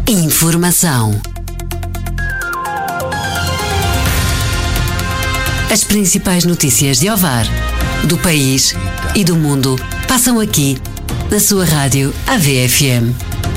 Informação. As principais notícias de Ovar, do país e do mundo passam aqui, na sua rádio AVFM.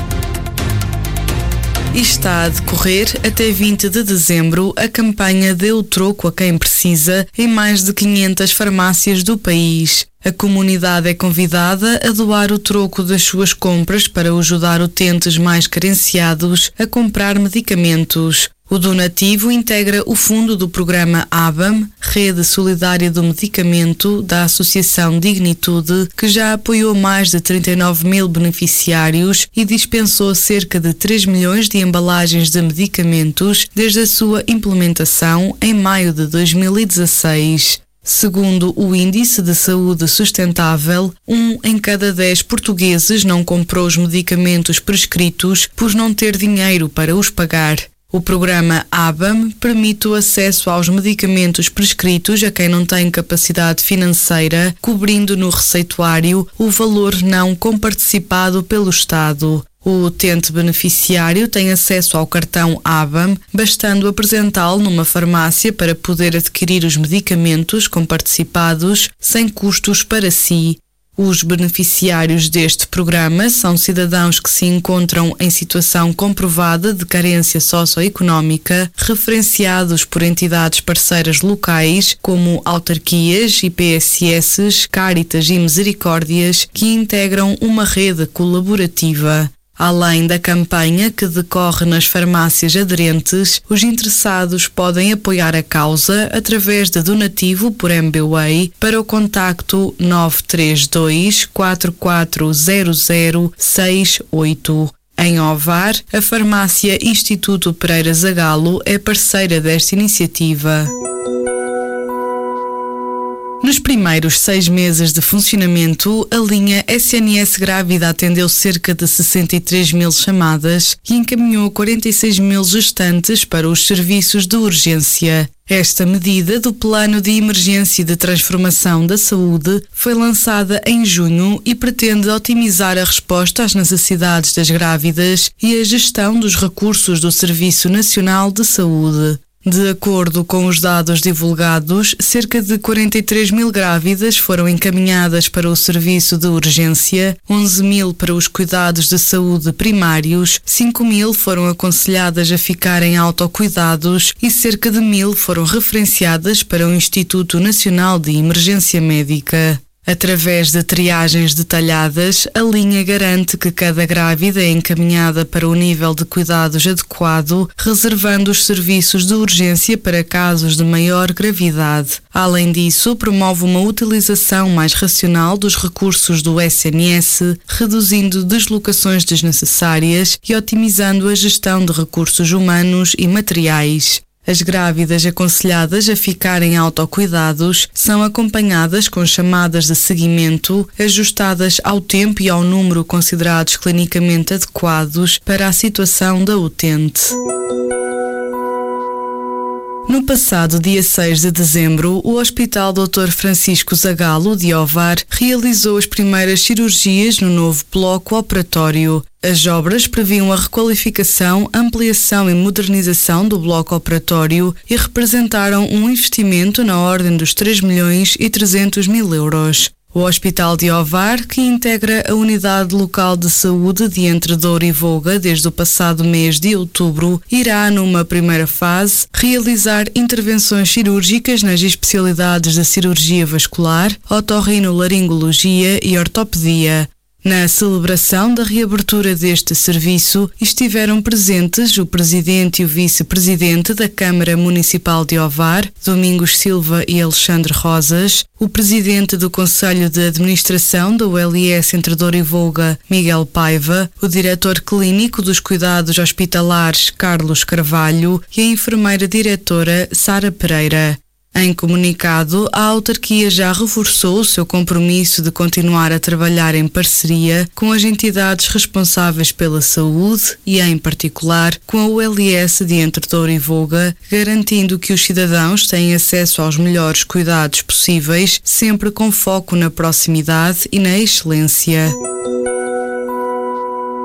E está a decorrer até 20 de dezembro a campanha Dê o Troco a Quem Precisa em mais de 500 farmácias do país. A comunidade é convidada a doar o troco das suas compras para ajudar utentes mais carenciados a comprar medicamentos. O donativo integra o fundo do programa ABAM, Rede Solidária do Medicamento, da Associação Dignitude, que já apoiou mais de 39 mil beneficiários e dispensou cerca de 3 milhões de embalagens de medicamentos desde a sua implementação em maio de 2016. Segundo o Índice de Saúde Sustentável, 1 em cada 10 portugueses não comprou os medicamentos prescritos por não ter dinheiro para os pagar. O programa ABAM permite o acesso aos medicamentos prescritos a quem não tem capacidade financeira, cobrindo no receituário o valor não comparticipado pelo Estado. O utente beneficiário tem acesso ao cartão ABAM, bastando apresentá-lo numa farmácia para poder adquirir os medicamentos comparticipados sem custos para si. Os beneficiários deste programa são cidadãos que se encontram em situação comprovada de carência socioeconómica, referenciados por entidades parceiras locais, como autarquias, IPSS, Cáritas e Misericórdias, que integram uma rede colaborativa. Além da campanha que decorre nas farmácias aderentes, os interessados podem apoiar a causa através de donativo por MBWay para o contacto 932 440068. Em Ovar, a farmácia Instituto Pereira Zagalo é parceira desta iniciativa. Nos primeiros 6 meses de funcionamento, a linha SNS Grávida atendeu cerca de 63 mil chamadas e encaminhou 46 mil gestantes para os serviços de urgência. Esta medida do Plano de Emergência de Transformação da Saúde foi lançada em junho e pretende otimizar a resposta às necessidades das grávidas e a gestão dos recursos do Serviço Nacional de Saúde. De acordo com os dados divulgados, cerca de 43 mil grávidas foram encaminhadas para o serviço de urgência, 11 mil para os cuidados de saúde primários, 5 mil foram aconselhadas a ficar em autocuidados e cerca de 1.000 foram referenciadas para o Instituto Nacional de Emergência Médica. Através de triagens detalhadas, a linha garante que cada grávida é encaminhada para o nível de cuidados adequado, reservando os serviços de urgência para casos de maior gravidade. Além disso, promove uma utilização mais racional dos recursos do SNS, reduzindo deslocações desnecessárias e otimizando a gestão de recursos humanos e materiais. As grávidas aconselhadas a ficar em autocuidados são acompanhadas com chamadas de seguimento, ajustadas ao tempo e ao número considerados clinicamente adequados para a situação da utente. No passado dia 6 de dezembro, o Hospital Dr. Francisco Zagalo de Ovar realizou as primeiras cirurgias no novo bloco operatório. As obras previam a requalificação, ampliação e modernização do bloco operatório e representaram um investimento na ordem dos 3.300.000 euros. O Hospital de Ovar, que integra a Unidade Local de Saúde de Entre Douro e Voga desde o passado mês de outubro, irá, numa primeira fase, realizar intervenções cirúrgicas nas especialidades da cirurgia vascular, otorrinolaringologia e ortopedia. Na celebração da reabertura deste serviço estiveram presentes o Presidente e o Vice-Presidente da Câmara Municipal de Ovar, Domingos Silva e Alexandre Rosas, o Presidente do Conselho de Administração da ULS Entre Douro e Voga, Miguel Paiva, o Diretor Clínico dos Cuidados Hospitalares, Carlos Carvalho, e a Enfermeira Diretora, Sara Pereira. Em comunicado, a autarquia já reforçou o seu compromisso de continuar a trabalhar em parceria com as entidades responsáveis pela saúde e, em particular, com a ULS de Entre Douro e Voga, garantindo que os cidadãos têm acesso aos melhores cuidados possíveis, sempre com foco na proximidade e na excelência.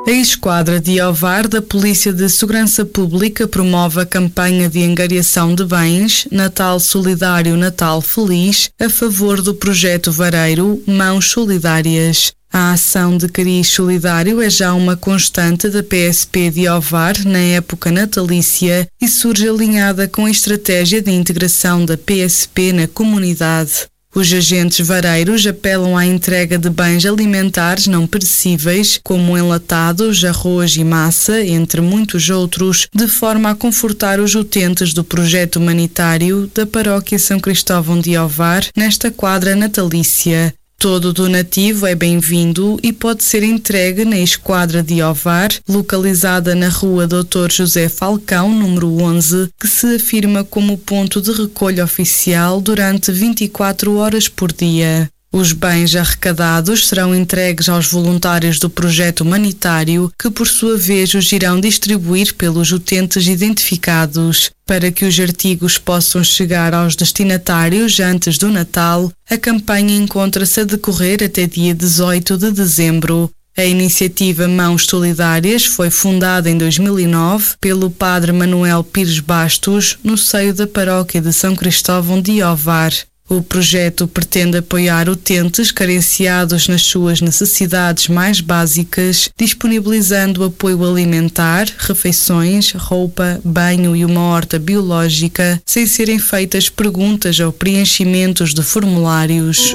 A Esquadra de Ovar da Polícia de Segurança Pública promove a campanha de angariação de bens Natal Solidário Natal Feliz a favor do projeto Vareiro Mãos Solidárias. A ação de cariz solidário é já uma constante da PSP de Ovar na época natalícia e surge alinhada com a estratégia de integração da PSP na comunidade. Os agentes vareiros apelam à entrega de bens alimentares não perecíveis, como enlatados, arroz e massa, entre muitos outros, de forma a confortar os utentes do projeto humanitário da Paróquia São Cristóvão de Ovar nesta quadra natalícia. Todo donativo é bem-vindo e pode ser entregue na Esquadra de Ovar, localizada na rua Dr. José Falcão, número 11, que se afirma como ponto de recolha oficial durante 24 horas por dia. Os bens arrecadados serão entregues aos voluntários do projeto humanitário, que por sua vez os irão distribuir pelos utentes identificados. Para que os artigos possam chegar aos destinatários antes do Natal, a campanha encontra-se a decorrer até dia 18 de dezembro. A iniciativa Mãos Solidárias foi fundada em 2009 pelo Padre Manuel Pires Bastos, no seio da Paróquia de São Cristóvão de Ovar. O projeto pretende apoiar utentes carenciados nas suas necessidades mais básicas, disponibilizando apoio alimentar, refeições, roupa, banho e uma horta biológica, sem serem feitas perguntas ou preenchimentos de formulários.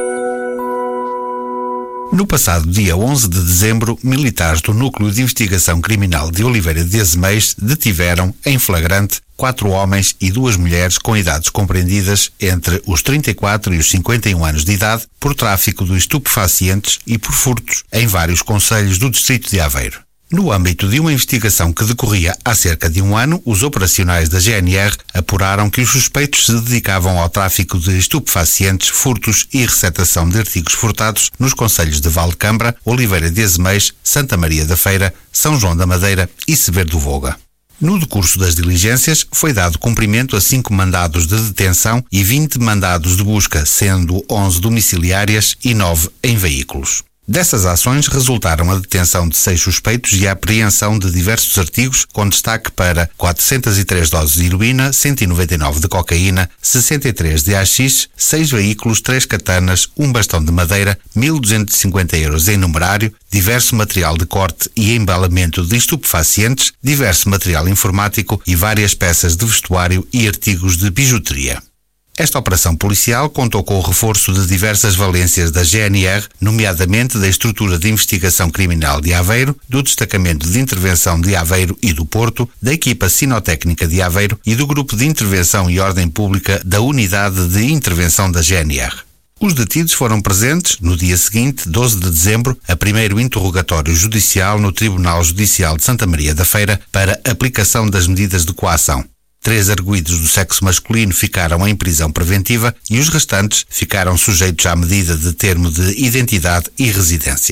No passado dia 11 de dezembro, militares do Núcleo de Investigação Criminal de Oliveira de Azeméis detiveram, em flagrante, 4 homens e 2 mulheres com idades compreendidas entre os 34 e os 51 anos de idade por tráfico de estupefacientes e por furtos em vários concelhos do distrito de Aveiro. No âmbito de uma investigação que decorria há cerca de um ano, os operacionais da GNR apuraram que os suspeitos se dedicavam ao tráfico de estupefacientes, furtos e receptação de artigos furtados nos concelhos de Valcambra, Oliveira de Azeméis, Santa Maria da Feira, São João da Madeira e Severo do Voga. No decurso das diligências, foi dado cumprimento a 5 mandados de detenção e 20 mandados de busca, sendo 11 domiciliárias e 9 em veículos. Dessas ações resultaram a detenção de 6 suspeitos e a apreensão de diversos artigos, com destaque para 403 doses de heroína, 199 de cocaína, 63 de haxixe, 6 veículos, 3 katanas, um bastão de madeira, 1.250 euros em numerário, diverso material de corte e embalamento de estupefacientes, diverso material informático e várias peças de vestuário e artigos de bijuteria. Esta operação policial contou com o reforço de diversas valências da GNR, nomeadamente da Estrutura de Investigação Criminal de Aveiro, do Destacamento de Intervenção de Aveiro e do Porto, da Equipa Sinotécnica de Aveiro e do Grupo de Intervenção e Ordem Pública da Unidade de Intervenção da GNR. Os detidos foram presentes, no dia seguinte, 12 de dezembro, a primeiro interrogatório judicial no Tribunal Judicial de Santa Maria da Feira para aplicação das medidas de coação. 3 arguidos do sexo masculino ficaram em prisão preventiva e os restantes ficaram sujeitos à medida de termo de identidade e residência.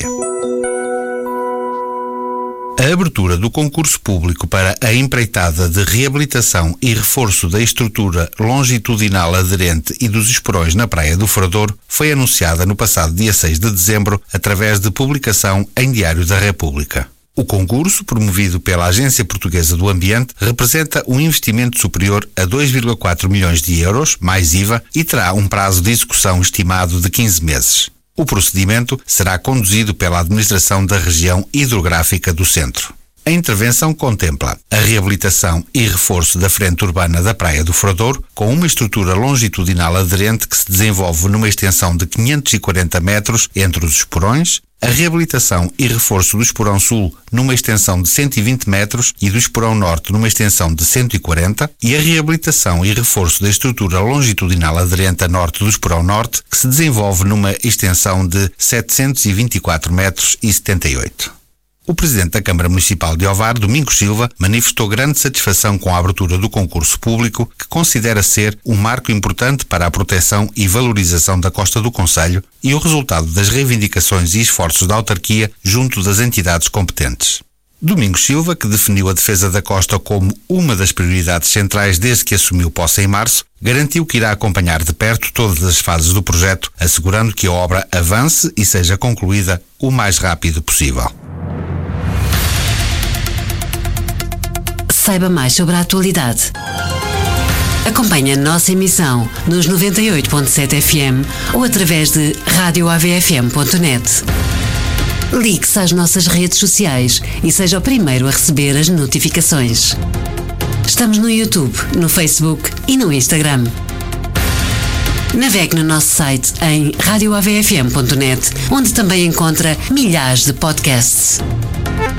A abertura do concurso público para a empreitada de reabilitação e reforço da estrutura longitudinal aderente e dos esporões na Praia do Frador foi anunciada no passado dia 6 de dezembro através de publicação em Diário da República. O concurso, promovido pela Agência Portuguesa do Ambiente, representa um investimento superior a 2,4 milhões de euros, mais IVA, e terá um prazo de execução estimado de 15 meses. O procedimento será conduzido pela Administração da Região Hidrográfica do Centro. A intervenção contempla a reabilitação e reforço da frente urbana da Praia do Frador, com uma estrutura longitudinal aderente que se desenvolve numa extensão de 540 metros entre os esporões, a reabilitação e reforço do esporão sul numa extensão de 120 metros e do esporão norte numa extensão de 140 e a reabilitação e reforço da estrutura longitudinal aderente a norte do esporão norte que se desenvolve numa extensão de 724 metros e 78. O Presidente da Câmara Municipal de Ovar, Domingos Silva, manifestou grande satisfação com a abertura do concurso público, que considera ser um marco importante para a proteção e valorização da costa do concelho e o resultado das reivindicações e esforços da autarquia junto das entidades competentes. Domingos Silva, que definiu a defesa da costa como uma das prioridades centrais desde que assumiu posse em março, garantiu que irá acompanhar de perto todas as fases do projeto, assegurando que a obra avance e seja concluída o mais rápido possível. Saiba mais sobre a atualidade. Acompanhe a nossa emissão nos 98.7 FM ou através de radioavfm.net. Ligue-se às nossas redes sociais e seja o primeiro a receber as notificações. Estamos no YouTube, no Facebook e no Instagram. Navegue no nosso site em radioavfm.net, onde também encontra milhares de podcasts.